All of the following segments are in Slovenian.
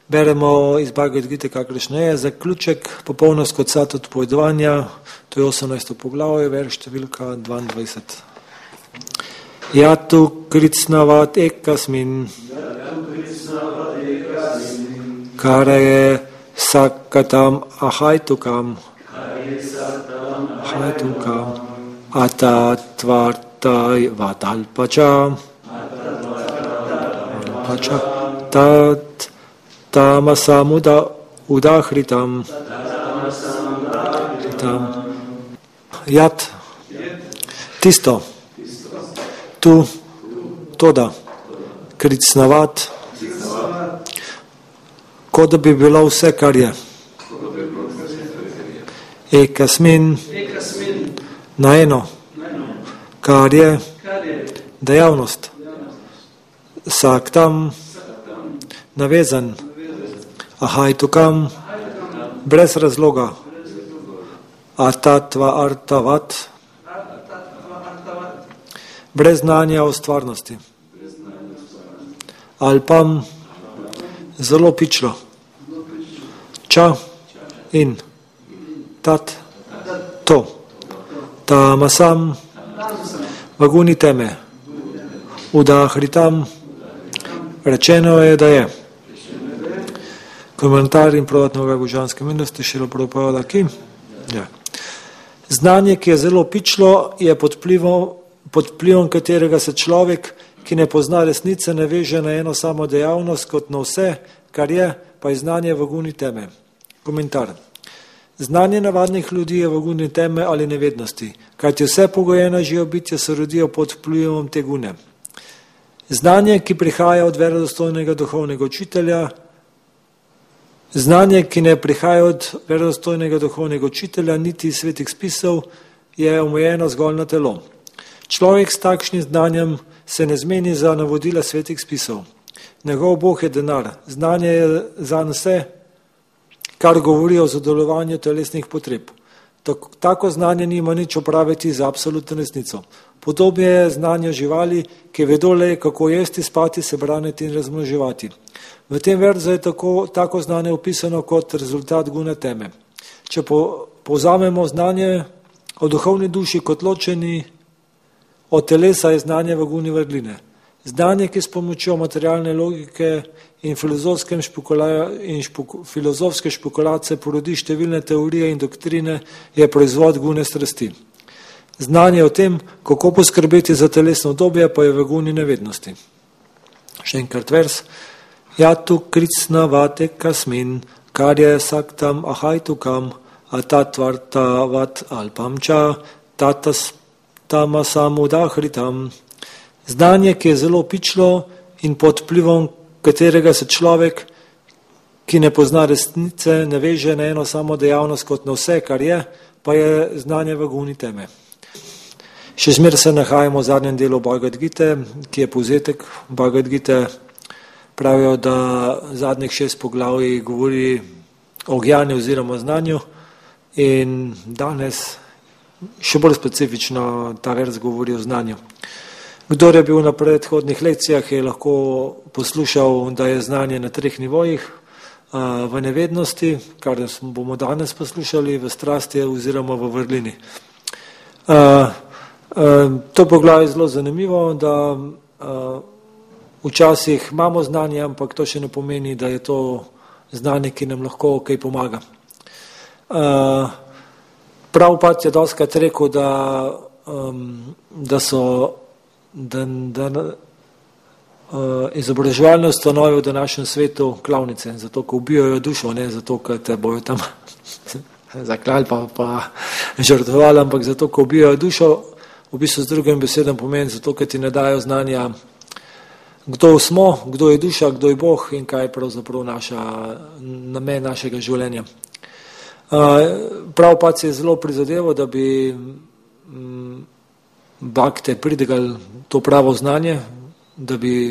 Beremo iz Bhagavad Gite, kakršno je, zaključek, popolnost kot sat odpovedovanja, to je 18. poglavje, verš številka 22. Jatu kritsnavat ekasmin, kare sakatam ahaitukam, atatvartai vatalpacha, tat tamasamuda udahritam, jat, tisto, tu, toda, kritsnavat, kot da bi bilo vse, kar je. Ekasmin, na eno, kar je dejavnost. Saktam, navezan. Ahaitukam, brez razloga. Atatva artavat, brez znanja o stvarnosti. Alpam, zelo pičlo. Ča in tat, to. Tamasam, vaguni teme. Udahritam, rečeno je, da je. Komentar in protnoga božanske milosti, Šrila Prabhupada ki. Ja. Znanje, ki je zelo pičlo, je pod vplivom katerega se človek, ki ne pozna resnice, ne veže na eno samo dejavnost kot na vse, kar je, pa je znanje vaguni teme. Komentar. Znanje navadnih ljudi je vaguni teme ali nevednosti, kajti vse pogojena živo bitja se rodijo pod vplivom te gune. Znanje, ki prihaja od verodostojnega duhovnega učitelja, znanje, ki ne prihaja od verodostojnega duhovnega učitelja, niti svetih spisov, je omejeno zgolj na telo. Človek s takšnim znanjem se ne zmeni za navodila svetih spisov. Njegov Bog je denar. Znanje je za vse, kar govori o zadovoljevanju telesnih potreb. Tako znanje nima nič opraviti za absolutno resnico. Podobno je znanje živali, ki vedo le, kako jesti, spati, se braniti in razmnoževati. V tem verzu je tako znanje opisano kot rezultat gune teme. Če povzamemo znanje o duhovni duši kot ločeni od telesa, je znanje v guni vrline. Znanje, ki s pomočjo materialne logike in filozofske špekulacije porodi številne teorije in doktrine, je proizvod gune strasti. Znanje o tem, kako poskrbeti za telesno obdobje, pa je v guni nevednosti. Še enkrat vers. Jatu kritsnavate kasmin, kar je saktam ahaitukam, atatvartavat alpamča, tatas tamasam udahritam. Znanje, ki je zelo pičlo in pod vplivom katerega se človek, ki ne pozna resnice, ne veže na eno samo dejavnost kot na vse, kar je, pa je znanje v guni teme. Še zmeraj se nahajamo v zadnjem delu Bhagavad Gite, ki je povzetek Bhagavad Gite. Pravijo, da zadnjih 6 poglavij govori o gnanju oziroma znanju in danes še bolj specifično ta vers govori o znanju. Kdor je bil na predhodnih lekcijah, je lahko poslušal, da je znanje na 3 nivojih, v nevednosti, kar bomo danes poslušali, v strasti oziroma v vrlini. To poglavje je zelo zanimivo, da včasih imamo znanje, ampak to še ne pomeni, da je to znanje, ki nam lahko kaj pomaga. Prabhupada je dostikrat rekel, da so izobraževalne ustanove v današnjem svetu klavnice, zato ko ubijajo dušo, ne zato, ker te bojo tam zaklali pa žrtvovali, ampak zato, ko ubijajo dušo, v bistvu z drugim besedem pomeni, zato, ker ti ne dajo znanja, kdo smo, kdo je duša, kdo je Bog in kaj je pravzaprav namen našega življenja. Prabhupada se je zelo prizadeval, da bi bakte pridigali to pravo znanje, da bi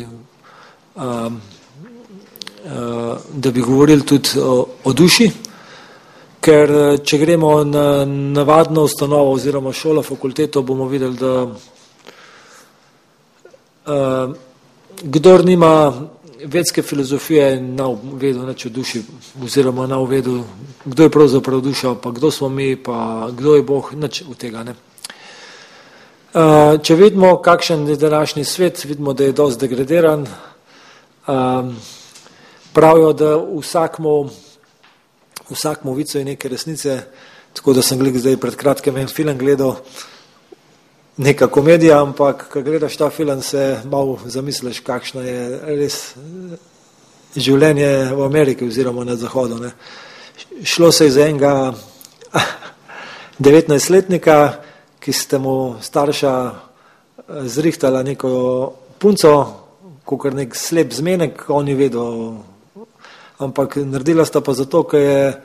govorili tudi o duši, ker če gremo na navadno ustanovo oziroma šolo, fakulteto, bomo videli, da kdor nima vedske filozofije ne vedel nič o duši, oziroma ne vedel, kdo je pravzaprav duša, pa kdo smo mi, pa kdo je Bog, nič od tega. Ne. Če vidimo, kakšen je današnji svet, vidimo, da je dosti degradiran. Pravijo, da vsakmu vico je neke resnice, tako da sem zdaj pred kratkim en film gledal, neka komedija, ampak ko gledaš ta film, se malo zamisliš, kakšno je res življenje v Ameriki oziroma na Zahodu. Ne. Šlo se je za enega 19-letnika, ki ste mu starša zrihtala neko punco, kakor nek slep zmenek, on je vedel, ampak naredila sta pa zato, ker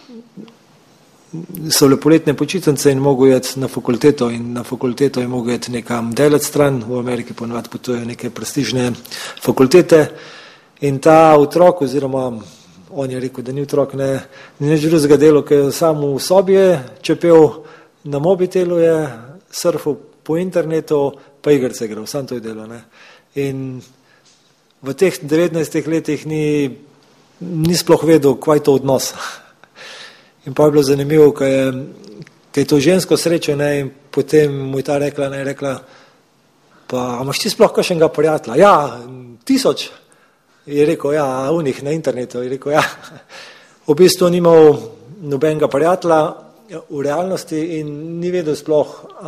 so bile poletne počitnice in mogel jeti na fakulteto in na fakulteto je mogel jeti nekam delati stran, v Ameriki ponovadi potujejo neke prestižne fakultete in ta otrok, oziroma on je rekel, da ni otrok, ni nič drugega delo, ker je sam v sobi je čepel, na mobitelu je surfal po internetu, pa igrice igral, sam to je delo. Ne. In v teh 19 letih ni sploh vedel, kaj je to odnos. In pa je bilo zanimivo, ko je to žensko srečo, ne, in potem mu je ta rekla, pa imaš ti sploh kakšnega prijatelja? Ja, 1000. Je rekel, ja, unih na internetu. Je rekel, ja, v bistvu ni imel nobenega prijatelja v realnosti in ni vedel sploh,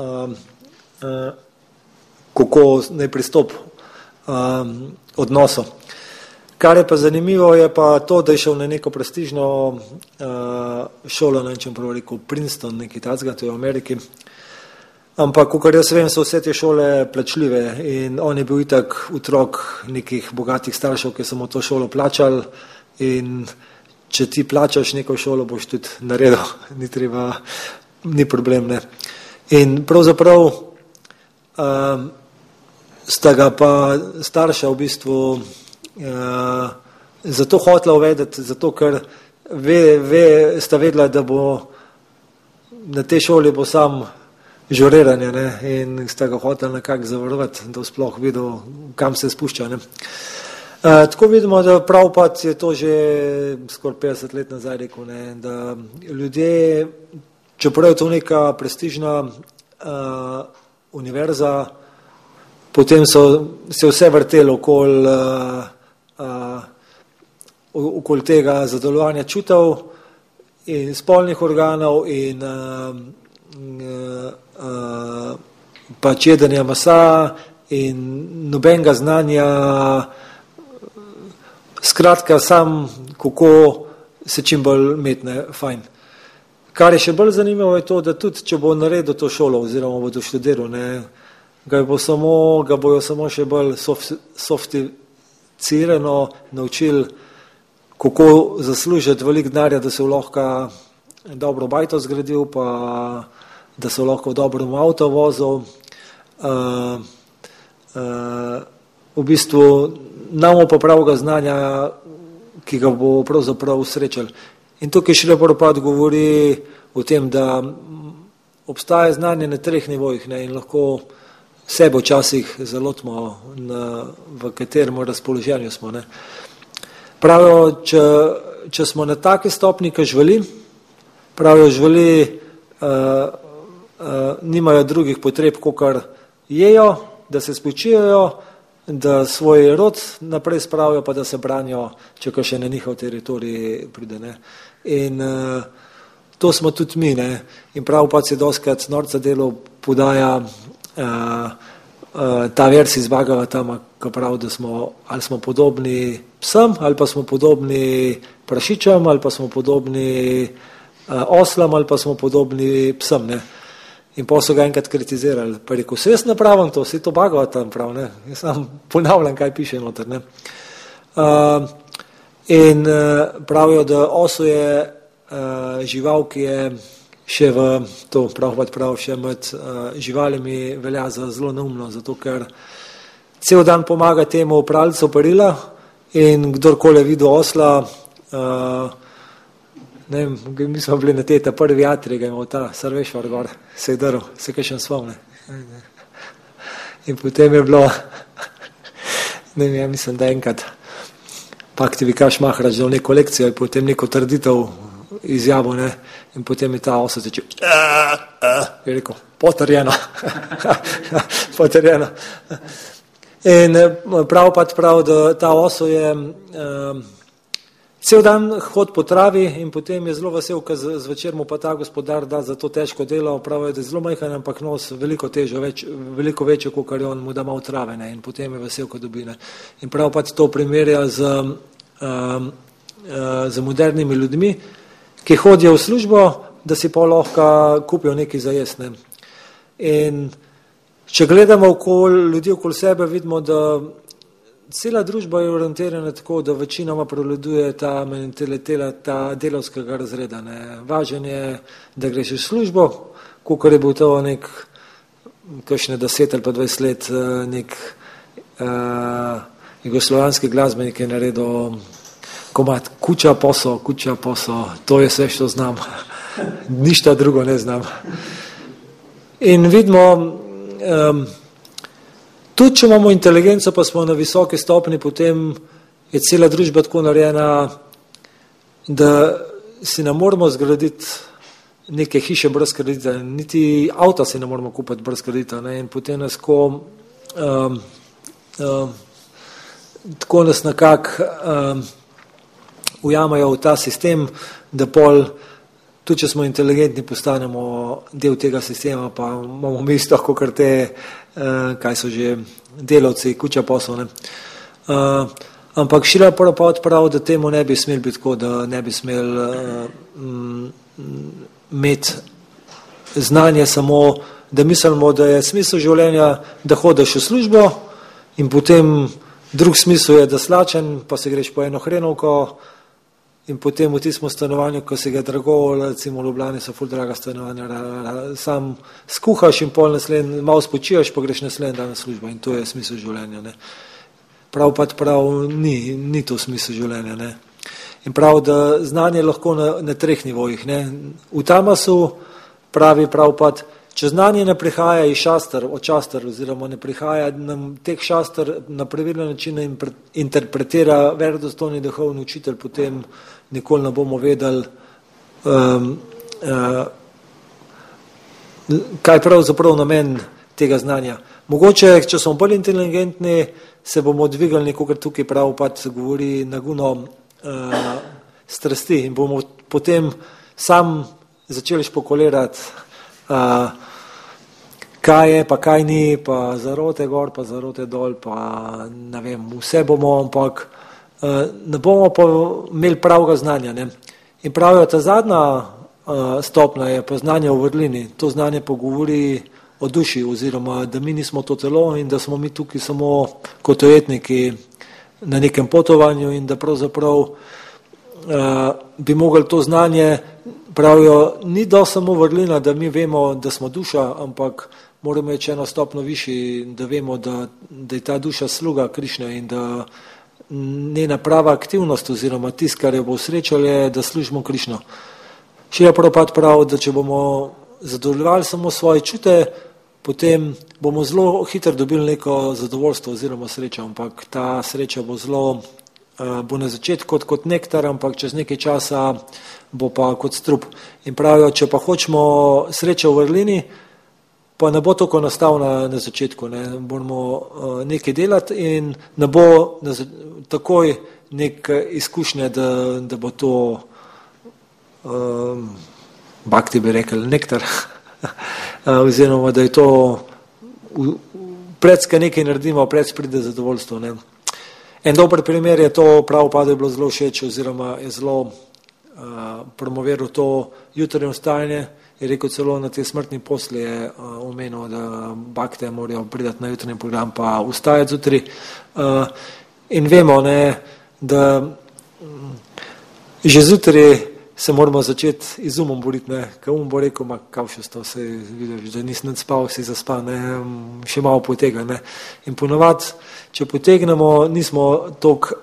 kako naj pristop odnosu. Kar je pa zanimivo, je pa to, da je šel na neko prestižno šolo, ne vem prav rekel, Princeton, nekaj takega, to je v Ameriki. Ampak, kakor jaz vem, so vse te šole plačljive in on je bil itak otrok nekih bogatih staršev, ki so mu to šolo plačali in če ti plačaš neko šolo, boš tudi naredil, ni problem. Ne. In pravzaprav sta ga pa starša v bistvu zato hotela uvedeti, zato ker sta vedela, da bo na tej šoli bo sam žuriranje, ne, in sta ga hotela nekako zavarovati, da sploh videl, kam se spušča. Ne. Tako vidimo, da Prabhupada je to že skoraj 50 let nazaj rekel, ne, da ljudje, čeprav je to neka prestižna univerza, potem se vse vrtelo okoli tega zadovoljevanja čutov in spolnih organov in pač jedenja mesa in nobenega znanja, skratka sam, kako se čim bolj metne fajn. Kar je še bolj zanimivo je to, da tudi, če bo naredil to šolo oziroma bo to študiral, ne, ga bojo samo še bolj sofisticirano naučili, kako zaslužiti veliko denarja, da se lahko dobro bajto zgradil, pa da se lahko v dobrem avto vozil. V bistvu namo pa pravega znanja, ki ga bo pravzaprav srečal. In tukaj Šrila Prabhupada govori o tem, da obstaja znanje na 3 nivojih, ne, in lahko sebe včasih zalotimo, v katerem razpoloženju smo. Ne. Pravijo, če smo na taki stopni, ki živeli, pravijo, živeli nimajo drugih potreb, kakor jejo, da se spočijajo, da svoj rod naprej spravijo, pa da se branijo, če še na njihov teritorij pride. Ne. In to smo tudi mi. Ne. In Prabhupada se dostikrat norca delov podaja ta vers iz Bhagavatama, ko pravi, da ali smo podobni psem, ali pa smo podobni prašičem, ali pa smo podobni oslam, ali pa smo podobni psem. Ne. In pa so ga enkrat kritizirali. Pa rekel, se jaz napravim to, se to Bhagavatam prav, ne. Jaz sam ponavljam, kaj piše noter. Ne. In pravijo, da oso je žival, ki je še to prav še med živalimi velja za zelo neumno, zato ker cel dan pomaga temu pralcu perila in kdorkoli videl osla, ne vem, mi smo bili na ta prvi atrij, ga imel ta Sarvešvar gor, se je drl, se kaj še spomne. In potem je bilo, ne vem, ja mislim, da enkrat pa aktivikaš Maharač dal neko lekcijo in potem neko trditev izjavo, ne, in potem je ta osa začel, je rekel, potrjeno, potrjeno. In prav, da ta oso je cel dan hod po travi in potem je zelo vesel, ker zvečer mu pa ta gospodar da za to težko delo, pravi, da je zelo majhen, ampak nos veliko težo, veliko večjo, kot je on mu da malo trave, ne, in potem je vesel, ko dobi, ne. In prav pa to primerja z modernimi ljudmi, ki hodijo v službo, da si pa lahko kupijo nekaj za jesti, ne. In če gledamo ljudi okoli sebe, vidimo, da cela družba je orientirana tako, da večinoma prevladuje ta mentaliteta, ta delavskega razreda, ne. Važen je, da greš v službo, kakor je bil to kakšne 10 ali pa 20 let nek jugoslovanski glasbenik je naredil komad kuća posao, to je vse, što znam. Ništa drugo ne znam. In vidimo, tudi če imamo inteligenco, pa smo na visoki stopni, potem je cela družba tako narejena, da si ne moramo zgraditi neke hiše brez kredita, niti avta si ne moramo kupiti brez kredita, ne? In potem nas tako nas nekako ujamajo v ta sistem, da pol, tudi če smo inteligentni, postanemo del tega sistema, pa imamo mesto, kakor te, kaj so že, delavci, kuća posel, ne. Ampak Šrila Prabhupada pravi, da temu ne bi smeli biti tako, da ne bi smeli imeti znanje samo, da mislimo, da je smisel življenja, da hodiš v službo in potem drug smisel je, da slačen, pa se greš po eno hrenovko in potem v tistem stanovanju, ko se ga drago, recimo v Ljubljani so ful draga stanovanja, sam skuhaš in pol naslednji, malo spočijaš, pa greš naslednji dan na službo in to je smisel življenja, ne. Prav, ni to smisel življenja, ne. In prav, da znanje lahko na 3 nivojih, ne. V tamasu pravi Prabhupada, če znanje ne prihaja iz od šastr, oziroma ne prihaja nam teh šastr na pravilen način interpretira verodostojni duhovni učitelj, potem nikoli ne bomo vedeli, kaj pravzaprav namen tega znanja. Mogoče, če smo bolj inteligentni, se bomo dvigali, kakor tukaj Prabhupada govori, na guno strasti in bomo potem sam začeli špekulirati, kaj je, pa kaj ni, pa zarote gor, pa zarote dol, pa ne vem, vse bomo, ampak ne bomo pa imeli pravega znanja, ne. In pravijo, ta zadnja stopnja je poznanje v vrlini, to znanje pa govori o duši, oziroma da mi nismo to telo in da smo mi tukaj samo kot ujetniki na nekem potovanju in da pravzaprav bi mogli to znanje, pravijo, ni da samo vrlina, da mi vemo, da smo duša, ampak moramo iti eno stopno višji, da vemo, da je ta duša sluga Krišne in da njena prava aktivnost oziroma tist, kar jo bo srečal, je, da služimo Krišno. Šrila Prabhupada pravi, da če bomo zadovoljevali samo svoje čute, potem bomo zelo hitro dobili neko zadovoljstvo oziroma srečo, ampak ta sreča bo na začetku kot nektar, ampak čez nekaj časa bo pa kot strup. In pravijo, če pa hočemo srečo v vrlini, pa ne bo tako enostavno na začetku, ne. Moramo nekaj delati in ne bo takoj nek izkušnje, da bo to bhakti bi rekel, nektar, oziroma da je to predska nekaj naredimo, predsk pride zadovoljstvo, ne. En dober primer je to, Prabhupada je bilo zelo všeč, oziroma je zelo promoviral to jutranje vstajanje, je rekel celo na te smrtni posli je omenil, da bhakte morajo pridati na jutranji program pa vstajati zjutraj. In vemo, ne, da že zjutraj se moramo začeti z umom boriti, ne, ker bo rekel, kaj še sto, se vidiš, da nisem spal, si zaspal, ne, še malo potega, ne. In ponovadi, če potegnemo, nismo toliko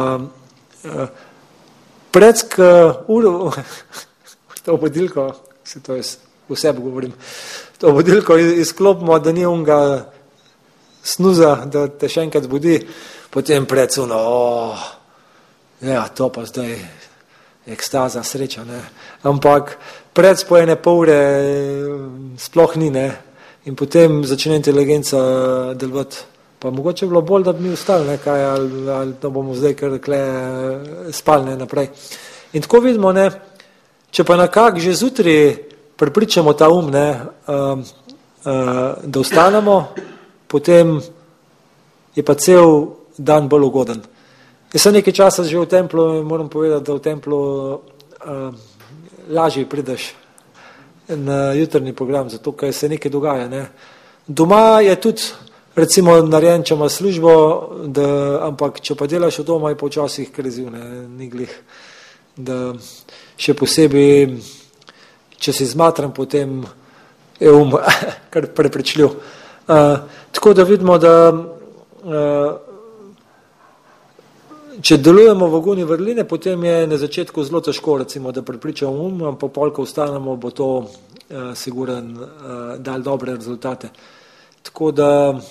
predsk uro, to budilko, se to jaz vseb govorim, to budilko izklopimo, da ni onga snuza, da te še enkrat zbudi, potem predsuno, ja, to pa zdaj ekstaza, sreča, ne. Ampak predspojene pol ure sploh ni, ne. In potem začne inteligenca delovati. Pa mogoče bilo bolj, da bi mi ostali, ne, kaj, ali to bomo zdaj kar rekle spalne naprej. In tako vidimo, ne, če pa nekako že zjutraj prepričamo ta ne, da ostanemo, potem je pa cel dan bolj ugoden. Jaz sem nekaj časa že v templu in moram povedati, da v templu lažje prideš na jutrni program, zato ker se nekaj dogaja. Ne. Doma je tudi, recimo, narejen, če ima službo, ampak če pa delaš od doma, je pa včasih kriziv, ni glih, da še posebej, če si zmatran, potem je kar prepričljiv. Tako da vidimo, da če delujemo v agoni vrline, potem je na začetku zelo težko, recimo, da prepričamo ampak pol, ko ostanemo, bo to siguren dal dobre rezultate. Tako da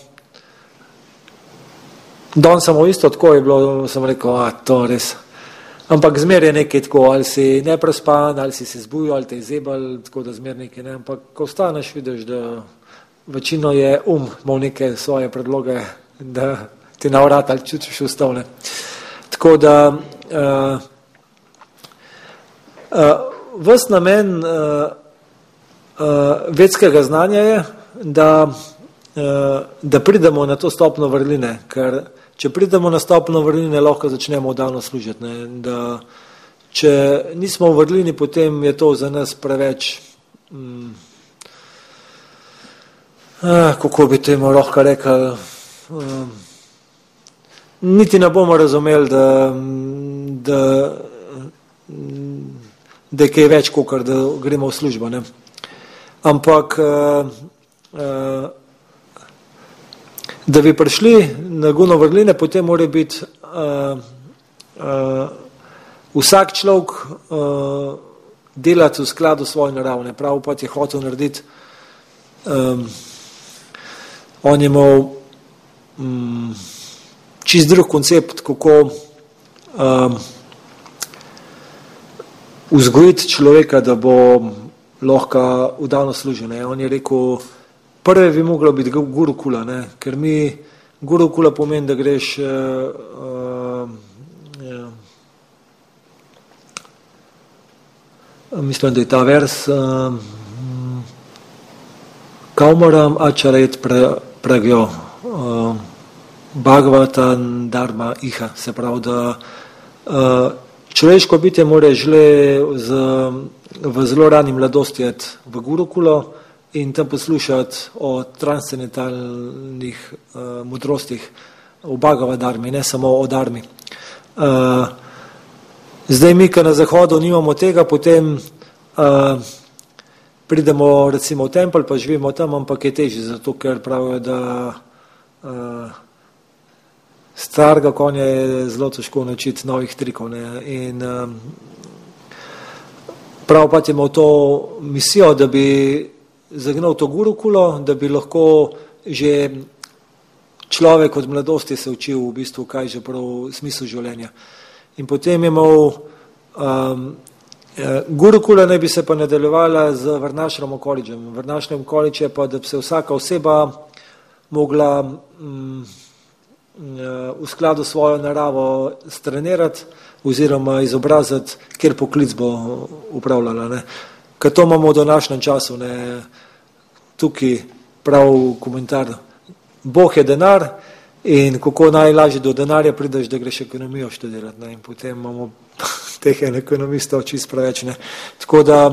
danes samo isto tako je bilo, sem rekel, to res. Ampak zmer je nekaj tako, ali si neprespan, ali si se zbujal, ali te je zebal, tako da zmer nekaj, ne. Ampak ko ostaneš, vidiš, da večino je imel neke svoje predloge, da ti na vrat ali čutiš ustavne. Tako da ves namen vedskega znanja je, da pridemo na to stopno vrline, ker če pridemo na stopno vrline, lahko začnemo vdano služiti. Ne? Da, če nismo v vrlini, potem je to za nas preveč, kako bi temu lahko rekel, niti ne bomo razumeli, da je kaj več, kakor da gremo v službo. Ne? Ampak da bi prišli na guno vrline, potem mora biti vsak človek delati v skladu svoje naravne. Prav pa je hotel narediti, on je imel čist drug koncept, kako vzgojiti človeka, da bo lahko vdano služil. Ne? On je rekel, prve bi moglo biti gurukula, ne? Ker mi gurukula pomeni, da greš mislim, da je ta vers Kaumaram Ačaret Pragjo Bhagavatam Dharma Iha, se pravi, da človeško bitje mora žele v zelo rani mladosti v gurukulo in tam poslušati o transcendentalnih modrostih, o Bhagavad Dharmi, ne samo o Dharmi. Zdaj mi, ki na zahodu nimamo tega, potem pridemo recimo v tempelj, pa živimo tam, ampak je težje, zato ker pravijo, da starega konja je zelo težko naučiti novih trikov. Ne? In prav pa imel to misijo, da bi zagnal to gurukulo, da bi lahko že človek od mladosti se učil v bistvu, kaj že prav smisel življenja. In potem je imel gurukula, naj bi se pa nadaljevala z Varnašram koledžem. Varnašram koledž je pa, da bi se vsaka oseba mogla v skladu svojo naravo strenirati oziroma izobraziti, kjer poklic bo upravljala. Ne. Ker to imamo v današnjem času. Ne. Tukaj prav komentar. Bog je denar in kako najlažje do denarja prideš, da greš ekonomijo študirati. Ne. In potem imamo teh ekonomistov čist preveč. Ne. Tako da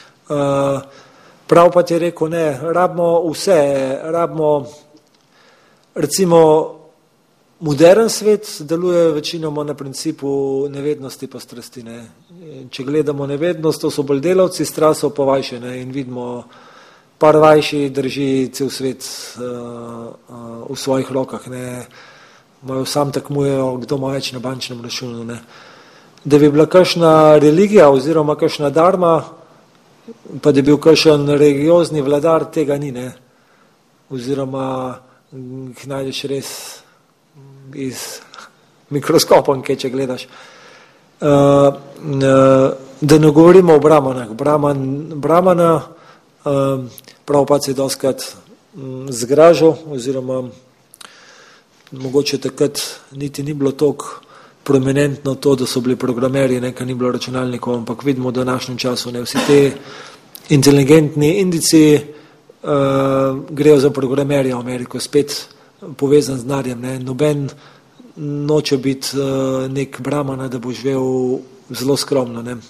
prav pa ti je rekel, ne, rabimo vse, rabimo recimo modern svet deluje večinoma na principu nevednosti pa strasti. Ne. Če gledamo nevednost, to so bolj delavci, strast so pa vajše, ne. In vidimo, par vajši drži cel svet v svojih rokah. Ne. Sam tekmujejo, kdo ima več na bančnem računu. Ne. Da bi bila kakšna religija oziroma kakšna dharma, pa da bi bil kakšen religiozni vladar, tega ni. Ne. Oziroma jih najdeš res iz mikroskopom, če gledaš. Da ne govorimo o Brahmanah. Brahmana Prabhupada se je doskrat zgražal, oziroma mogoče takrat niti ni bilo toliko prominentno to, da so bili programerji, nekaj ni bilo računalnikov, ampak vidimo v današnjem času, ne, vsi te inteligentni Indici grejo za programerja v Ameriko, spet povezan z denarjem, ne, noben noče biti nek Brahmana, da bo živel zelo skromno, ne.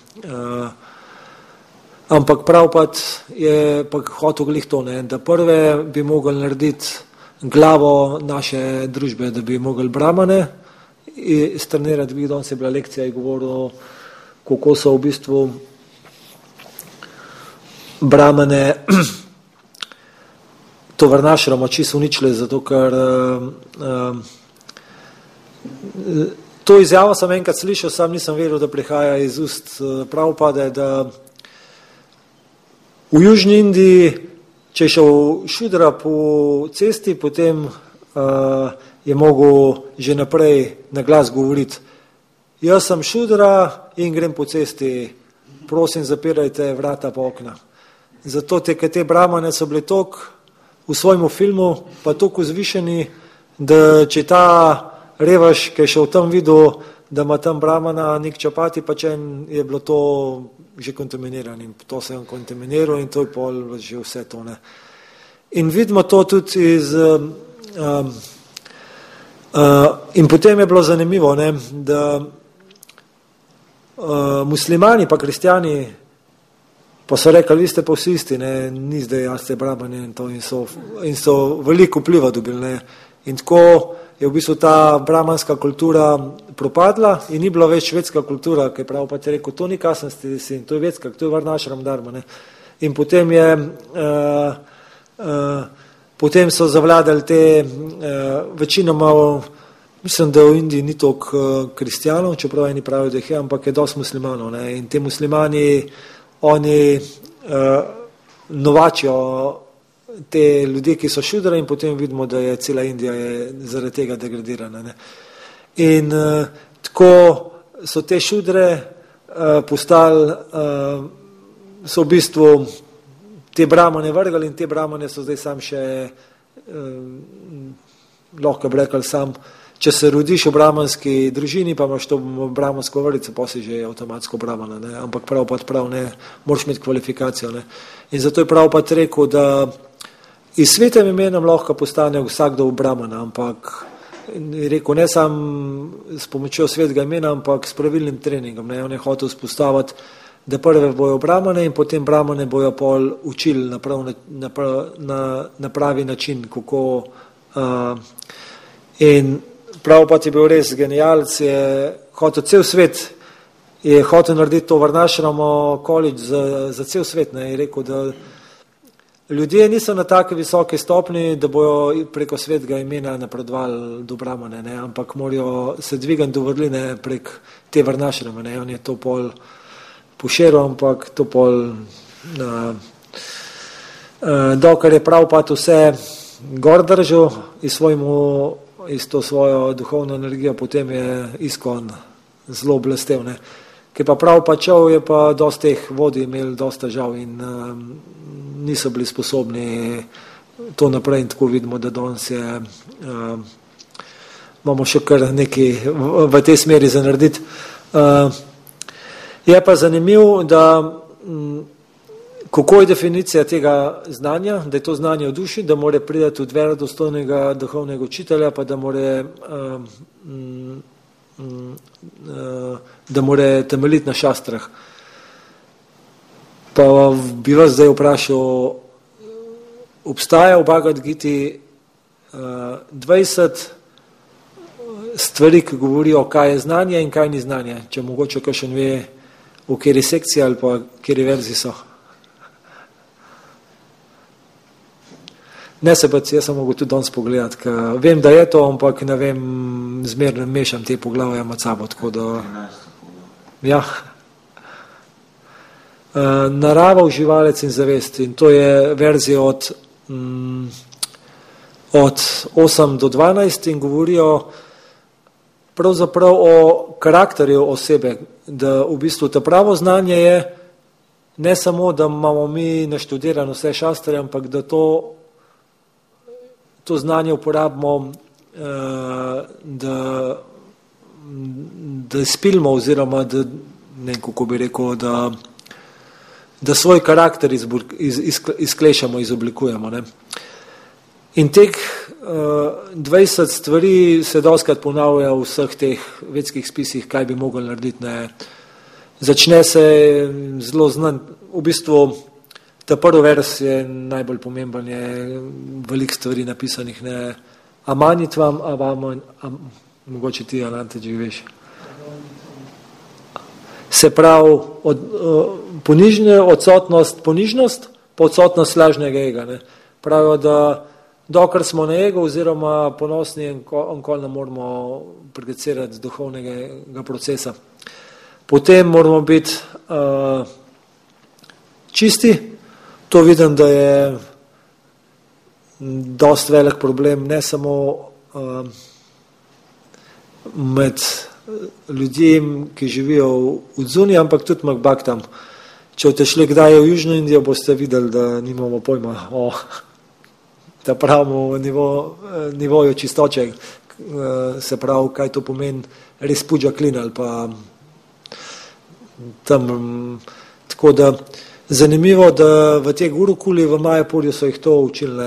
Ampak Prabhupada je pa hotel glih to, ne, da prve bi mogli narediti glavo naše družbe, da bi mogli Brahmane strenirati. Danes je bila lekcija in govoril, kako so v bistvu Brahmane to varnašrama čisto uničili, zato ker to izjavo sem enkrat slišal, sam nisem veril, da prihaja iz ust Prabhupada, da v Južni Indiji, če je šel šudra po cesti, potem je mogel že naprej na glas govoriti: jaz sem šudra in grem po cesti, prosim zapirajte vrata pa okna. Zato te Brahmane so bili toliko v svojemu filmu pa toliko vzvišeni, da če ta revaš, ki je šel tam videl, da ima tam Brahmana nek čapati pačen, je bilo to že kontaminiran in to se je kontaminiral in to je pol že vse to, ne. In vidimo to tudi iz in potem je bilo zanimivo, ne, da muslimani pa kristjani pa so rekli, vi ste pa vsi isti, ne, ni zdaj jaz ste Brahmani in to in so veliko vpliva dobili, ne. In tako je v bistvu ta brahmanska kultura propadla in ni bila več švedska kultura, ki je Prabhupada rekel, to ni kasanski sin, to je vedska, to je varnašram dharma, ne. In potem je potem so zavladali te večinoma, mislim, da v Indiji ni toliko kristjanov, čeprav eni pravijo, da jih je, ampak je dosti muslimanov, ne. In te muslimani, oni novačijo te ljudi, ki so šudra, in potem vidimo, da je cela Indija je zaradi tega degradirana, ne. In tako so te šudre postali, so v bistvu te Brahmane vrgali in te Brahmane so zdaj sam še lahko bi rekli sam, če se rodiš v brahmanski družini, pa imaš to brahmansko vrlico, pa si že avtomatsko Brahmana, ne. Ampak prav, ne, moraš imeti kvalifikacijo, ne. In zato je Prabhupada rekel, da iz svetem imenom lahko postane vsakdo v Brahmana, ampak je rekel, ne sam s pomočjo svetega imena, ampak s pravilnim treningom, ne. On je hotel spostaviti, da prve bojo Brahmane in potem Brahmane bojo pol učili na pravi način, kako in Prabhupada je bil res genialc, je hotel cel svet, je hotel narediti to varnašramo college za cel svet, ne. Je rekel, da ljudje niso na take visoke stopni, da bojo preko svetega imena napredovali do Brahmane, ne, ampak morajo se dvigati do vrline prek te varnašrame, ne. On je to pol poširal, ampak to pol dokler je Prabhupada vse gor držal iz to svojo duhovno energijo, potem je ISKCON zelo blestev, ne. Ki pa Prabhupada čel, je pa dosti teh vodij imeli dosta žal in niso bili sposobni to naprej in tako vidimo, da danes je imamo še kar nekaj v tej smeri za narediti. Je pa zanimivo, da kako je definicija tega znanja, da je to znanje v duši, da mora priti od verodostojnega duhovnega učitelja, pa da mora temeljiti na šastrah. Pa bi vas zdaj vprašal, obstaja v Bhagavad Giti 20 stvari, ki govorijo, kaj je znanje in kaj ni znanje, če mogoče kakšen ve, v kateri sekciji ali pa kateri verziji so. Ne se pa, jaz sem mogel tudi danes pogledati, ker vem, da je to, ampak ne vem, zmerno mešam te poglavja med sabo, tako da ja. Narava, uživalec in zavest, in to je verzija od 8 do 12 in govorijo pravzaprav o karakterju osebe, da v bistvu to pravo znanje je ne samo, da imamo mi naštudirano vse šastre, ampak da to znanje uporabimo, da izpilimo oziroma da, ne vem, kako bi rekel, da svoj karakter izklešamo, izoblikujemo. Ne. In teh 20 stvari se dostikrat ponavlja v vseh teh vedskih spisih, kaj bi mogli narediti. Ne. Začne se zelo znan, v bistvu ta prvi vers je najbolj pomemben, je veliko stvari napisanih, ne. Amanitvam, mogoče ti, Anante, že veš. Se pravi, odsotnost ponižnost, pa odsotnost lažnega ega. Ne. Pravijo, da dokler smo na ego oziroma ponosni, nikoli ne moramo prakticirati duhovnega procesa. Potem moramo biti čisti. To vidim, da je dosti velik problem, ne samo med ljudmi, ki živijo v Dzuni, ampak tudi Makbaktam. Če boste šli kdaj v Južno Indijo, boste videli, da nimamo pojma o ta pravemu nivoju čistoče, se pravi, kaj to pomeni res puđa klin ali pa tam. Tako da zanimivo, da v tej gurukuli v Majapurju so jih to učili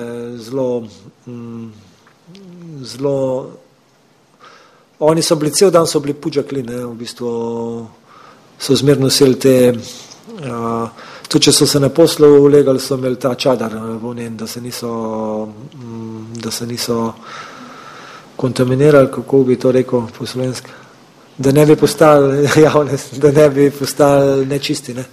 zelo. Oni so bili cel dan, so bili puđa klin, v bistvu so zmerno nosili te, tudi če so se na poslu ulegali, so imeli ta čadar vonen, da se niso kontaminirali, kako bi to rekel po slovenski, da ne bi postali javne, da ne bi postali nečisti. Ne.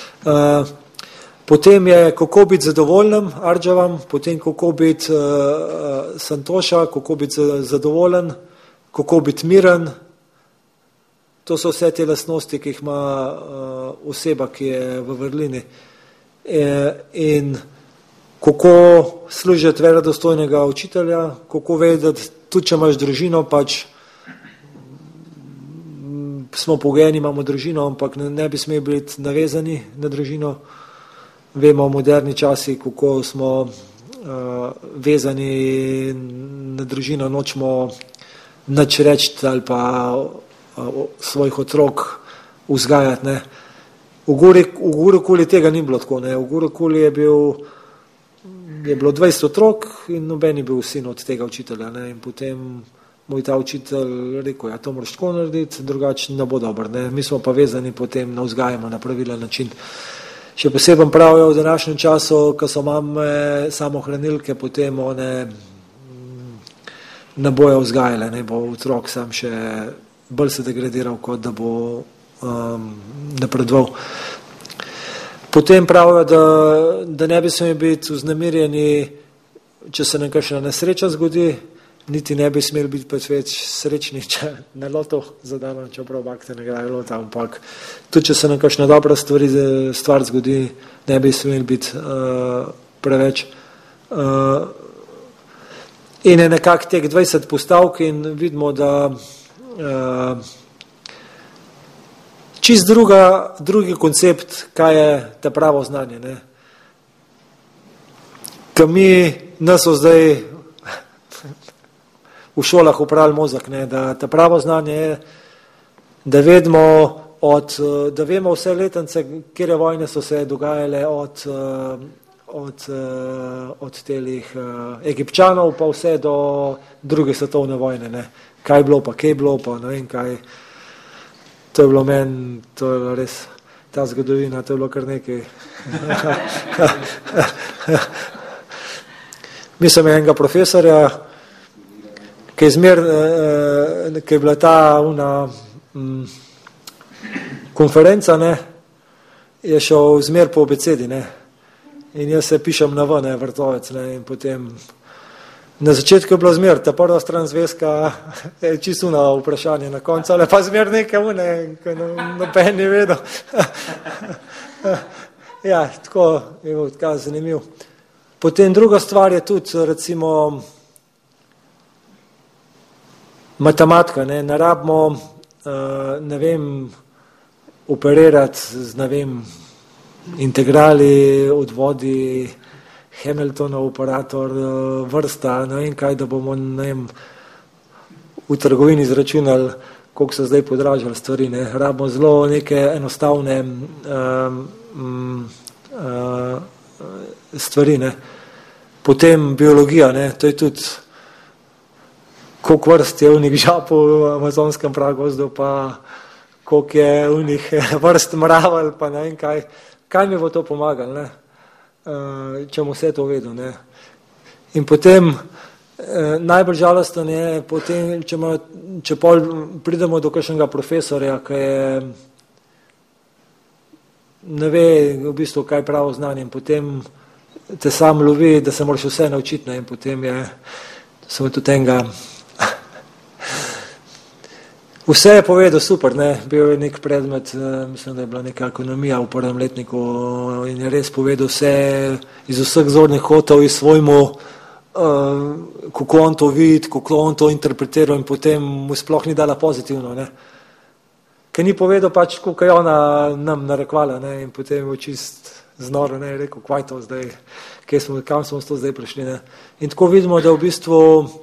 Potem je, kako biti zadovoljnim, Ardžavam, potem kako biti santoša, kako biti zadovoljen, kako biti miren. To so vse te lastnosti, ki jih ima oseba, ki je v vrlini. In kako služiti verodostojnega učitelja, kako vedeti, tudi če imaš družino, pač smo pogojeni, imamo družino, ampak ne bi smeli biti navezani na družino. Vemo v moderni časi, kako smo vezani na družino, nočemo nič reči ali pa svojih otrok vzgajati. Ne. V Gurukuli tega ni bilo tako. Ne. V Gurukuli je bilo 20 otrok in noben je bil sin od tega učitelja. Ne. In potem moj ta učitelj rekel, ja, to moraš tako narediti, drugače ne bo dobro. Ne. Mi smo pa vezani potem na vzgajamo na pravilen način. Še posebej pravijo v današnjem času, ko so mame samohranilke, potem one ne bojo vzgajale, ne bo otrok sam še bolj se degradiral, kot da bo napredoval. Potem pravijo, da ne bi smeli biti vznemirjeni, če se nam kakšna nesreča zgodi, niti ne bi smeli biti pač več srečni, če ne loto zadano, čeprav bakte ne grejo lota, ampak tudi če se nam kakšna dobra stvar zgodi, ne bi smeli biti preveč. In je nekako teh 20 postavk in vidimo, da čist drugi koncept, kaj je ta pravo znanje. Ne. Ko nas so zdaj v šolah upravili mozak, ne, da ta pravo znanje je, da vemo vse letence, kjer vojne so se dogajale od telih Egipčanov pa vse do druge svetovne vojne. Ne. Kaj je bilo pa, kje je bilo pa, ne vem kaj. To je bilo meni, to je bilo res, ta zgodovina, to je bilo kar nekaj. Mislim enega profesorja, ki je bila ta konferenca, ne, je šel zmer po abecedi, ne. In jaz se pišem na ven, vrtovec, ne, in potem na začetku je bilo zmer, ta prva stran zvezka je čisto na vprašanje, na koncu, ali pa zmer nekaj ki noben ni vedel. Ja, tako je bilo tako zanimiv. Potem druga stvar je tudi, recimo, matematika, ne rabimo, ne vem, operirati z, ne vem, integrali, odvodi, Hamiltonov operator, vrsta, ne vem kaj, da bomo, ne vem, v trgovini izračunali, koliko so zdaj podražali stvari, ne. Rabimo zelo neke enostavne stvari, ne. Potem biologija, ne, to je tudi, koliko vrst je unih žapov v amazonskem pragozdu, pa koliko je unih vrst mravelj, pa ne vem kaj. Kaj mi bo to pomagalo, ne, če bomo vse to vedel, ne. In potem najbolj žalosten je potem, če pol pridemo do kakšnega profesorja, ki je, ne ve v bistvu, kaj pravo znanje, in potem te sam lovi, da se moraš vse naučiti, ne, in potem je, samo tudi enega, vse je povedal super, ne, bil je nek predmet, mislim, da je bila neka ekonomija v prvem letniku in je res povedal vse iz vseh zornih kotov, iz svojmu, kako on to vidi, kako on to interpretiral in potem mu sploh ni dala pozitivno, ne. Ker ni povedal pač, koliko je ona nam narekvala, ne, in potem je čist znoro, ne, je rekel, kaj to zdaj, kam smo s to zdaj prišli, ne. In tako vidimo, da v bistvu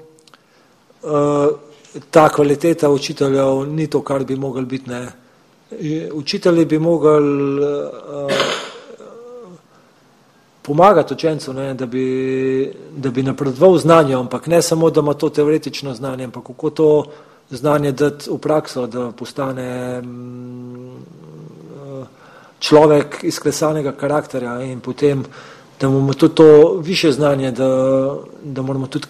ta kvaliteta učiteljev ni to, kar bi mogli biti, ne. Učitelji bi mogli pomagati učencu, ne, da bi napredoval znanje, ampak ne samo, da ima to teoretično znanje, ampak kako to znanje dati v prakso, da postane človek izklesanega karakterja in potem, da imamo tudi to više znanje, da moramo tudi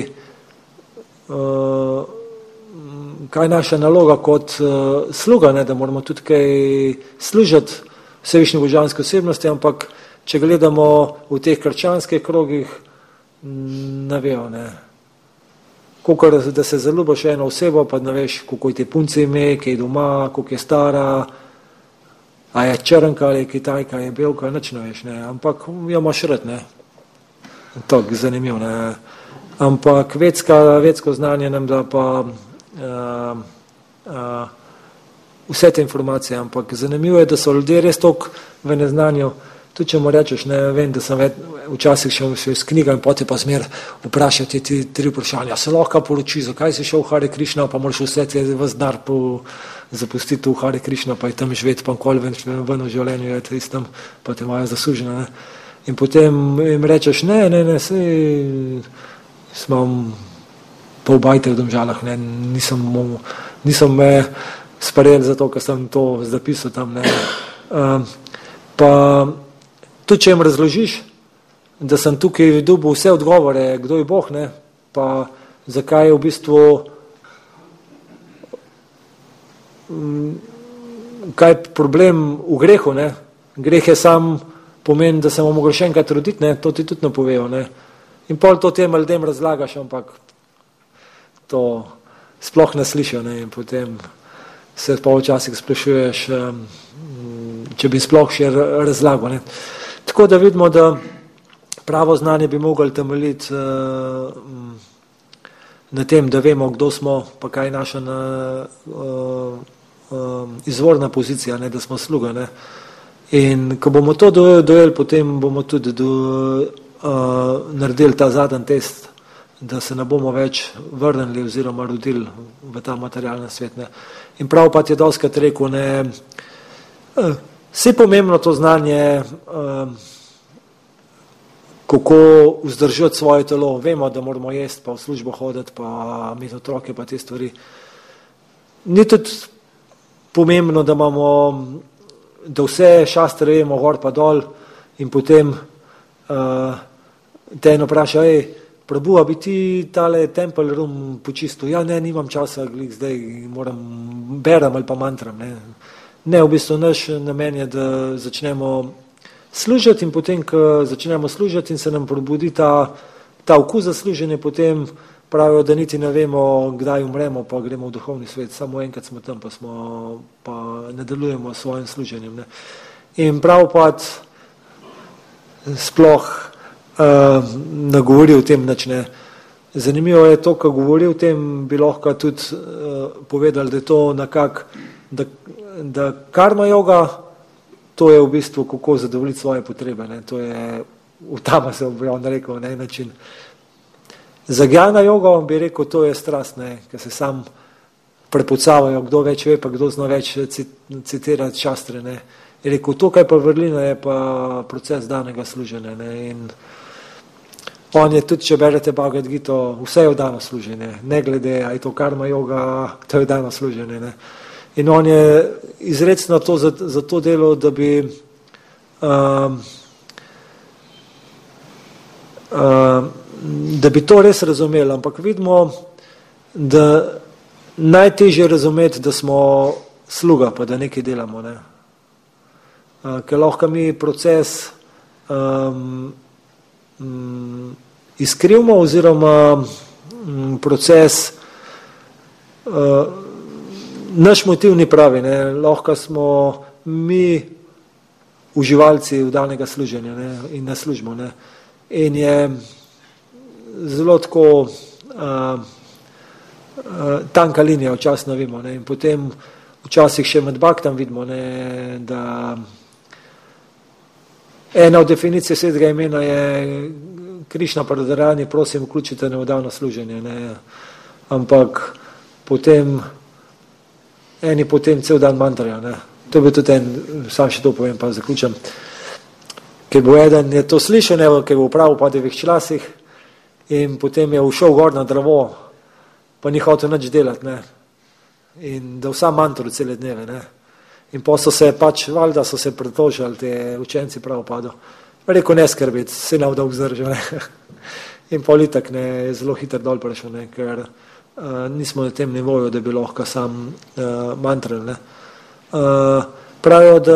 kaj je naša naloga kot sluga, ne, da moramo tudi kaj služiti vsevišnji božanske osebnosti, ampak če gledamo v teh krščanskih krogih, ne vejo, ne. Kakor, da se zaljubiš eno osebo, pa ne veš, kako je te punce ime, kaj je doma, koliko je stara, a je črnka ali je Kitajka, je belka, nič ne veš, ne, ampak jo imaš rad, ne. To je zanimivo, ne. Ampak vedsko znanje nam da pa vse te informacije, ampak zanimivo je, da so ljudje res toliko v neznanju, tudi če mu rečeš, ne vem, da sem včasih šel s knjiga in potem pa smer vprašati ti 3 vprašanja, se lahko poroči, zakaj si šel v Hare Krišna, pa moraš vse te vas denar zapustiti v Hare Krišna, pa je tam živeti, pa nikoli ven v življenju je to istem, pa te imajo zasluženo, ne. In potem jim rečeš, ne, sej imam pol bajte v Domžalah, ne, nisem me sprejel zato, ker sem to zapisal tam, ne. Pa tudi, če jim razložiš, da sem tukaj dobil vse odgovore, kdo je Bog, ne, pa zakaj je v bistvu, kaj je problem v grehu, ne. Greh je sam pomeni, da se bomo mogli še enkrat roditi, ne, to ti tudi ne povejo, ne. In pol to tem ljudem razlagaš, ampak to sploh ne slišijo, ne, in potem se pa včasih sprašuješ, če bi sploh še razlagal, ne. Tako da vidimo, da pravo znanje bi mogli temeljiti na tem, da vemo, kdo smo, pa kaj je naša izvorna pozicija, ne, da smo sluga, ne. In ko bomo to dojeli, potem bomo tudi naredili ta zadnji test, da se ne bomo več vrnili oziroma rodili v ta materialni svet, ne. In prav pa ti je dostikrat rekel, ne, vse pomembno to znanje, kako vzdržati svoje telo, vemo, da moramo jesti, pa v službo hoditi, pa imeti otroke, pa te stvari. Ni tudi pomembno, da imamo, da vse šastre vemo gor pa dol in potem te eno vpraša, Prabhu, a bi ti tale temple room počistil? Ja, ne, nimam časa, zdaj berem ali pa mantram, ne. Ne, v bistvu naš namen je, da začnemo služiti in potem, ko začnemo služiti in se nam probudi ta okus za služenje, potem pravijo, da niti ne vemo, kdaj umremo, pa gremo v duhovni svet, samo enkrat smo tam, pa ne delujemo s svojim služenjem, ne. In prav pa sploh ne govori o tem nič, ne. Zanimivo je to, ko govori o tem, bi lahko tudi povedali, da je to nekako, da karma yoga, to je v bistvu, kako zadovoljiti svoje potrebe. Ne? To je, v tama se bi on rekel na en način. Za jnana jogo bi rekel, to je strast, ker se sam prepucavajo, kdo več ve, pa kdo zna več citirati šastre. Ne? Je rekel, to, kaj pa vrlina, je pa proces danega služenja. Ne? In on je tudi, če berete Bhagavad Gita, vse je v dano služenje, ne glede, a je to karma yoga, to je v dano služenje. Ne? In on je izrecno to za to delo, da bi to res razumeli, ampak vidimo, da najtežje razumeti, da smo sluga, pa da nekaj delamo. Ne? Ker lahko mi proces izkrivimo oziroma proces naš motiv ni pravi, ne? Lahko smo mi uživalci vdanega služenja, ne? In ne služimo. Ne? In je zelo tako tanka linija, včasih ne vemo. Ne? In potem včasih še med bhaktam vidimo, ne? Da ena od definicij svetega imena je Krišna Pradarani, prosim, vključite ne v vdano služenje. Ne? Ampak potem eni potem cel dan mantrajo. Ne? To bi tudi sam še to povem, pa zaključam. Ker bo eden je to slišal, ne, ker bo upravil pa 9 časih in potem je ušel gor na drevo, pa ni hotel nič delati. Ne? In da vsa mantru cele dneve. Ne? In pa so se pač, valjda so se pretožili te učenci Prabhupada. Rekel, ne skrbiti, se ne vda vzdržal. In politik je zelo hiter dol prišel, ne? Ker nismo na tem nivoju, da bi lahko sam mantrali. Ne? Pravijo, da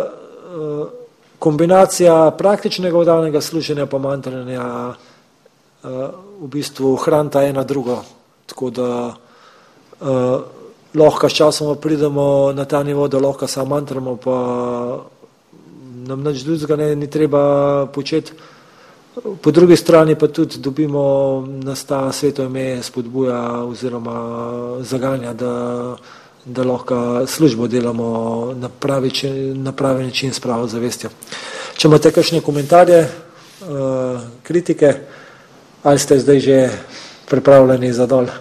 kombinacija praktičnega vdanega služenja pa mantranja v bistvu hranita ena drugo. Tako da lahko s časom pridemo na ta nivo, da lahko sam mantramo, pa nam nič drugega ni treba početi. Po drugi strani pa tudi dobimo, nas ta sveto ime spodbuja oziroma zaganja, da lahko službo delamo na pravi način s pravo zavestjo. Če imate kakšne komentarje, kritike, ali ste zdaj že pripravljeni za dol?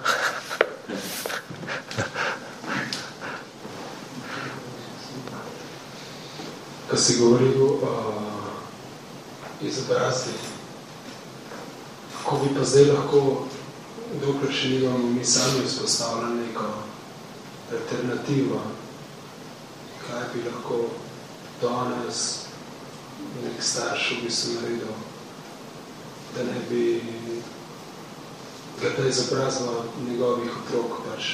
Ko si govoril o izobrazbi, kako bi pa zdaj lahko, dokler še nimamo mi sami vzpostavljali neko alternativo, kaj bi lahko danes nek starš v bistvu naredil, da ne bi ga ta izobrazba njegovih otrok pač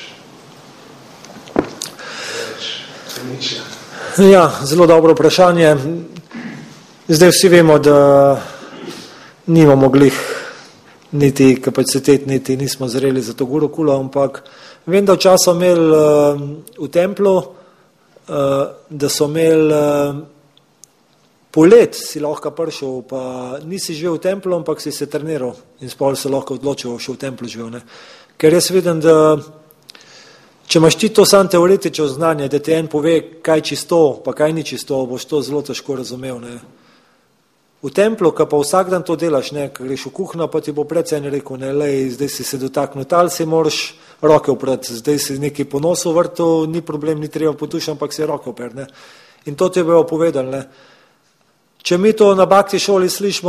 več preničila. Ja, zelo dobro vprašanje. Zdaj vsi vemo, da nimamo glih niti kapacitet, niti nismo zreli za to gurukulo, ampak vem, da včasih imeli v templu, da so imeli polet, si lahko prišel, pa nisi živel v templu, ampak si se treniral in spol se lahko odločil, še v templu živel. Ne? Ker jaz vidim, da če imaš ti to sam teoretično znanje, da ti en pove, kaj čisto, pa kaj ni čisto, boš to zelo težko razumel. Ne? V templu, ko pa vsak dan to delaš, ne, ko greš v kuhno, pa ti bo predvsej rekel, ne, lej, zdaj si se dotaknil tal, si moraš roke oprati, zdaj si neki ponos v vrtu, ni problem, ni treba potušati, ampak si roke opr. Ne? In to ti bojo povedali. Ne? Če mi to na bhakti šoli slišimo,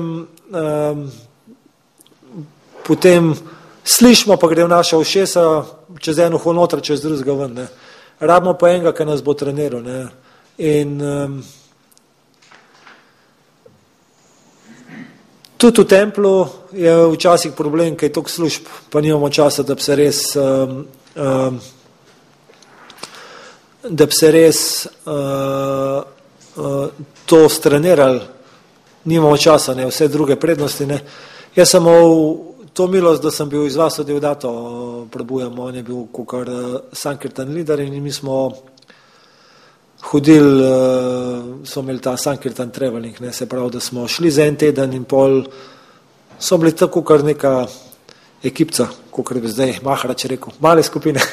potem slišimo, pa gre v naša ušesa, čez eno uho noter, čez drugega ven. Ne. Rabimo pa enega, ki nas bo treniral. Ne. In tudi v templu je včasih problem, kaj je toliko služb, pa nimamo časa, da bi se res to strenirali. Nimamo časa, ne, vse druge prednosti. Ne. Jaz sem to milost, da sem bil iz vas od Devdato Prabhujamo, on je bil kakor Sankirtan leader in mi smo hodili, smo imeli ta Sankirtan traveling, ne, se pravi, da smo šli za en teden in pol, so bili tako kar neka ekipca, kakor bi zdaj Maharač rekel, male skupine.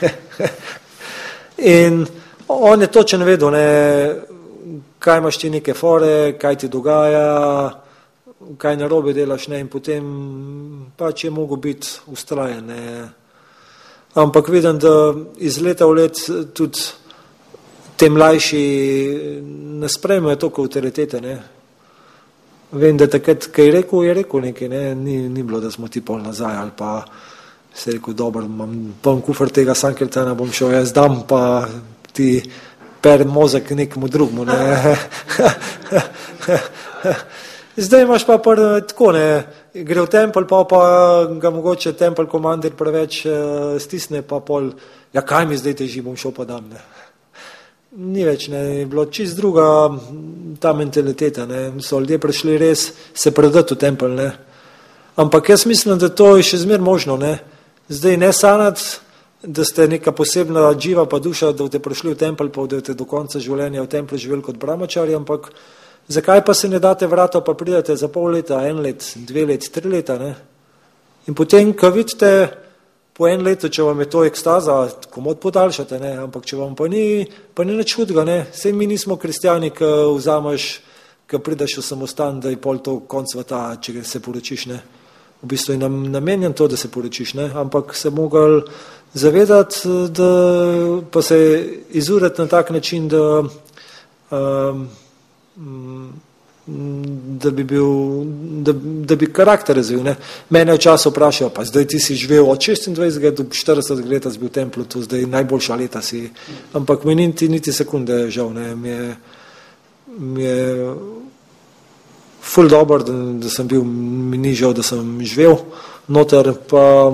In on je točno vedel, kaj imaš ti neke fore, kaj ti dogaja, kaj narobe delaš, in potem pač je mogel biti ustrajen. Ampak vidim, da iz leta v let tudi te mlajši ne sprejmejo toliko avtoritete. Vem, da takrat, kaj je rekel nekaj, ni bilo, da smo ti pol nazaj, ali pa se je rekel, dobro, imam poln kufr tega Sankirtana, bom šel jaz dam, pa ti per mozek nekemu drugmu. Zdaj imaš pa tako, gre v tempel, pa ga mogoče tempel komandir preveč stisne, pa pol, ja kaj mi zdaj teži, bom šel pa dam. Ni več, je bilo čist druga ta mentaliteta, so ljudje prišli res se predati v tempel, ampak jaz mislim, da to je še zmer možno, zdaj ne sanati, da ste neka posebna živa pa duša, da boste prišli v tempel, pa da boste do konca življenja v templu živeli kot brahmačari, ampak zakaj pa se ne date vrata, pa pridete za pol leta, 1 let, 2 let, 3 leta, in potem, ko vidite po 1 letu, če vam je to ekstaza, komod podaljšate, ampak če vam pa ni nič hudega, sej mi nismo kristjani, ki vzameš, ki prideš v samostan, da je pol to konc sveta, če se poročiš, v bistvu je namenjen to, da se poročiš, ampak se mogli zavedati, da pa se izurati na tak način, da bi karakter razvil. Mene včasih vprašajo, pa zdaj ti si živel od 26 do 40 leta si bil v templu, to zdaj najboljša leta si, ampak mi niti sekunde žal, mi je ful dobro, da sem bil, mi ni žal, da sem živel noter, pa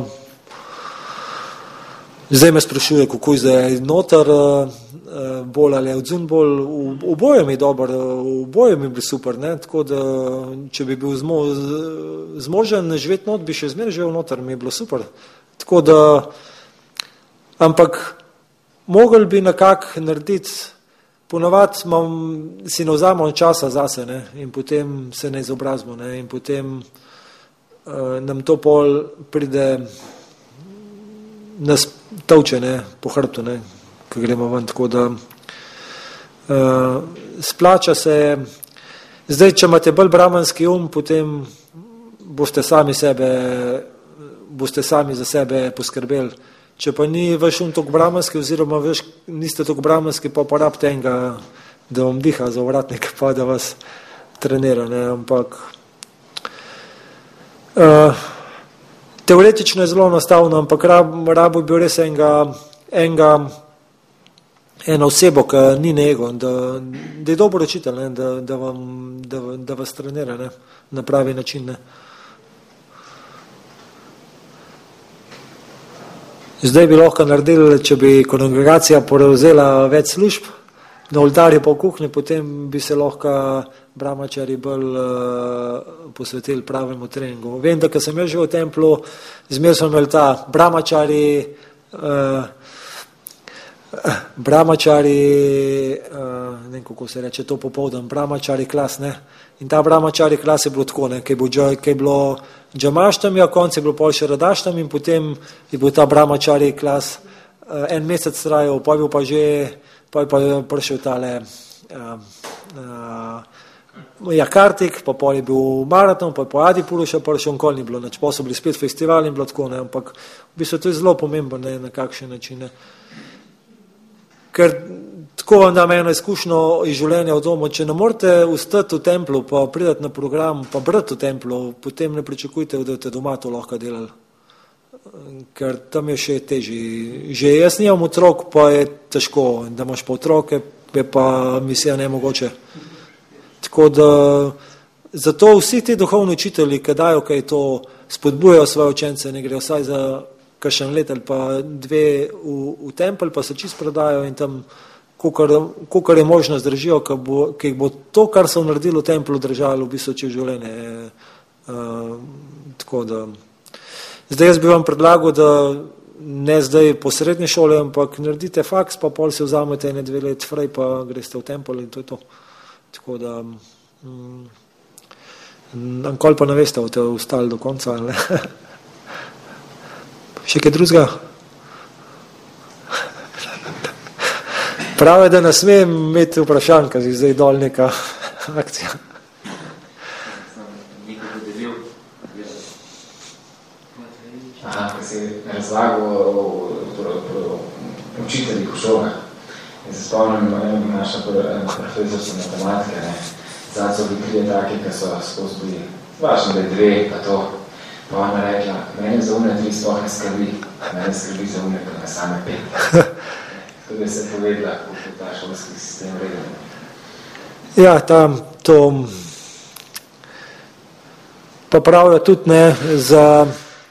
zdaj me sprašuje, kako je zdaj noter, bolj ali odzun bolj, oboje mi je dobro, oboje mi je bil super, tako da, če bi bil zmožen živeti not, bi še zmeraj živel noter, mi je bilo super, tako da, ampak mogli bi nekako narediti, ponovadi si ne vzamem časa zase, in potem se ne izobrazimo, in potem nam to pol pride nas tavče, po hrbtu, ko gremo ven, tako da splača se, zdaj, če imate bolj brahmanski potem boste sami za sebe poskrbeli, če pa ni vaš tok brahmanski, oziroma niste tok brahmanski, pa rabite enega, da vam diha za ovratnik, pa da vas trenira, ampak teoretično je zelo enostavno, ampak rabo bi bil res eno osebo, ki ni nego, da je dober učitelj, da vas trenira na pravi način. Zdaj bi lahko naredili, če bi kongregacija prevzela več služb, na oltarju pa v kuhinji, potem bi se lahko brahmačari bolj posvetili pravemu treningu. Vem, da ko sem jaz živel v templu, zmer smo imeli ta brahmačari, ne vem, kako se reče to popoldan, brahmačari klas, in ta brahmačari klas je bilo tako, kaj je bilo džamaštam, konc je bilo pol še radaštam in potem je bil ta brahmačari klas 1 mesec trajal, pa je bil pa že, pa je pa prišel tale Kartik, pa pol je bil maraton, pa je po Adipuru še prišel, nikoli ni bilo, pa so bili spet festivali in bilo tako, ampak v bistvu to je zelo pomembno, na kakšen način. Ker tako vam dam eno izkušnjo iz življenja v domu, če ne morete ustati v templu, pa pridati na program, pa brati v templu, potem ne pričakujte, da boste doma to lahko delali. Ker tam je še težji. Že jaz nimam otrok, pa je težko, da imaš pa otroke, je pa misija nemogoče. Tako da, zato vsi ti duhovni učitelji, ki dajo, kaj to spodbujajo svoje učence, ne gre vsaj za kakšen let ali pa 2 v tempel, pa se čist predajo in tam, kolikor je možno zdržijo, ki jih bo to, kar so naredili v templu, držalo v bistvu čez življenje. Tako da, zdaj jaz bi vam predlagal, da ne zdaj po srednji šoli, ampak naredite faks, pa pol si vzamete 1-2 let frej, pa greste v tempel in to je to. Tako da, nikoli pa ne veste, boste ostali do konca, ali ne? Še kaj drugega? Prav je, da ne smem imeti vprašanj, ker je zdaj dol neka akcija. Ko si razlagal o učiteljih v šolah. In se spomnim, naša profesorca matematike, zdaj so bili 3 taki, ki so skozi bili, važno, da je 2, pa to. Pa ona rekla, mene za une 3 sploh ne skrbi, mene skrbi za une, ko me same 5. Tako da se povedala, kako ta šolski sistem vreden. Ja, tam to pa pravijo tudi ne, za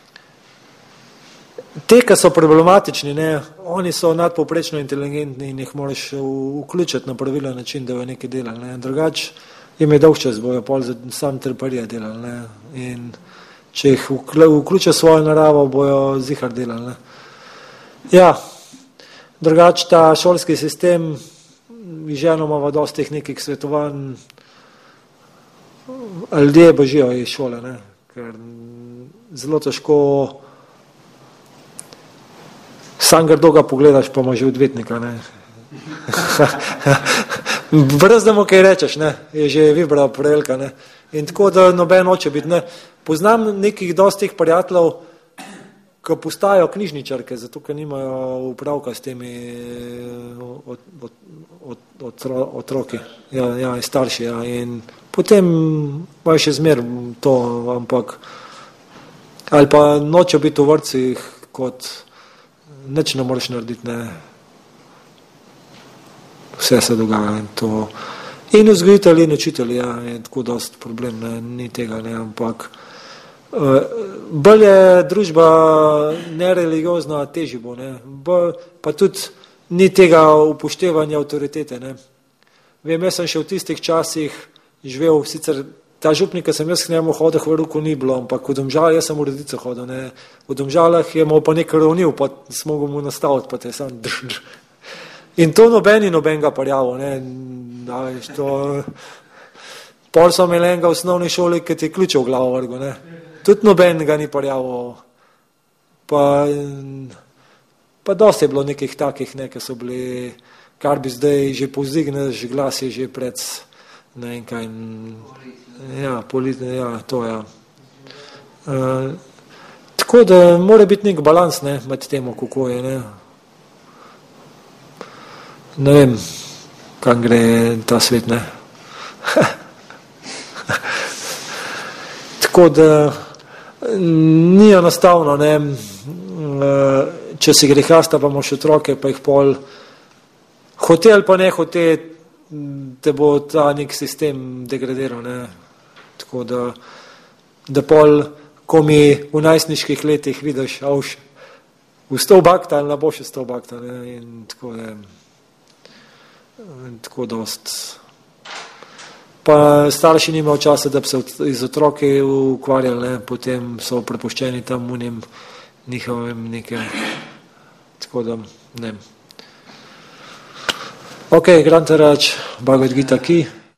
te, ki so problematični, ne, oni so nadpovprečno inteligentni in jih moraš vključiti na pravilen način, da bo nekaj delali. Ne. Drugač jim je dolg čas, bojo pol sam trparija delali. Ne. In če jih vključijo svojo naravo, bojo zihar delali. Ne. Ja, drugač ta šolski sistem, ženo imamo dosti teh nekih svetovanj, ljudje bežijo iz šole, ne, ker zelo težko sam grdo ga pogledaš, pa ima že odvetnika, ne. Brez da mu kaj rečeš, ne, je že vibra prelka, ne. In tako, da noben hoče biti, ne. Poznam nekih dosti teh prijateljev, ki postajajo knjižničarke, zato ker nimajo upravka s temi otroki, ja, starši, ja, in potem imajo še zmer to, ampak ali pa nočejo biti v vrtcih, kot nič ne moraš narediti, ne. Vse se dogaja in to. In vzgojitelji in učitelji, ja, je tako dosti problem, ne, ni tega, ne, ampak bolj je družba nereligiozna, težji bo, ne. Pa tudi ni tega upoštevanja avtoritete, ne. Vem, jaz sem še v tistih časih živel, sicer ta župnik, ki sem jaz k njemu hodil, v Ruku ni bilo, ampak v Domžalah, jaz sem v Rodico hodil, ne. V Domžalah je imel pa nekaj ravnil, pa smo ga mu nastaviti, pa te sam drž. In to noben ga parjavo, ne. Pol so imeli enega v osnovni šoli, ki ti je ključe v glavo vrgo, ne. Tudi noben ga ni parjavo. Pa dosti je bilo nekih takih, ne, ki so bili, kar bi zdaj že povzdigneš, glas je že pred, ne vem kaj, ja, to ja. Tako da mora biti nek balans, ne, med temo, kako je, ne. Ne vem, kam gre ta svet, ne. Tako da ni enostavno, ne, če si grehasta, pa imaš otroke, pa jih pol hote ali pa ne hote, te bo ta nek sistem degradiral, ne. Tako da pol, ko mi v najstniških letih vidiš, avš, vstal bakta ali ne boš vstal bakta, ne, in tako je, tako dost. Pa starši nimajo časa, da bi se iz otroke ukvarjali, ne, potem so prepuščeni tam unim njihovim nekem, tako da, ne. Ok, Grantarač, Bhagavad Gita ki.